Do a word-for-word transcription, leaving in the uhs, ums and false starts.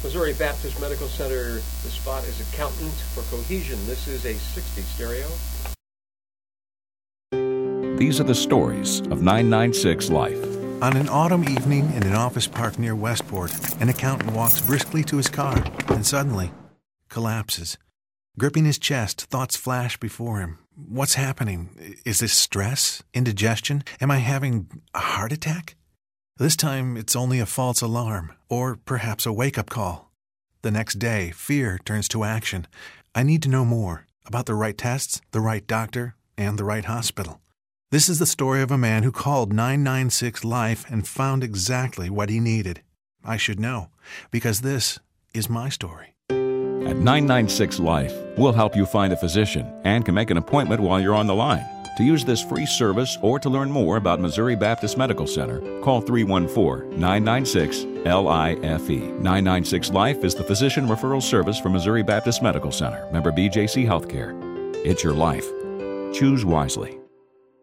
Missouri Baptist Medical Center, the spot is accountant for Cohesion. This is a sixty stereo. These are the stories of nine ninety-six Life. On an autumn evening in an office park near Westport, an accountant walks briskly to his car and suddenly collapses. Gripping his chest, thoughts flash before him. What's happening? Is this stress? Indigestion? Am I having a heart attack? This time, it's only a false alarm, or perhaps a wake-up call. The next day, fear turns to action. I need to know more about the right tests, the right doctor, and the right hospital. This is the story of a man who called nine ninety-six Life and found exactly what he needed. I should know, because this is my story. At nine ninety-six Life, we'll help you find a physician and can make an appointment while you're on the line. To use this free service or to learn more about Missouri Baptist Medical Center, call three one four, nine nine six, L I F E. nine ninety-six Life is the physician referral service for Missouri Baptist Medical Center, member B J C Healthcare. It's your life. Choose wisely.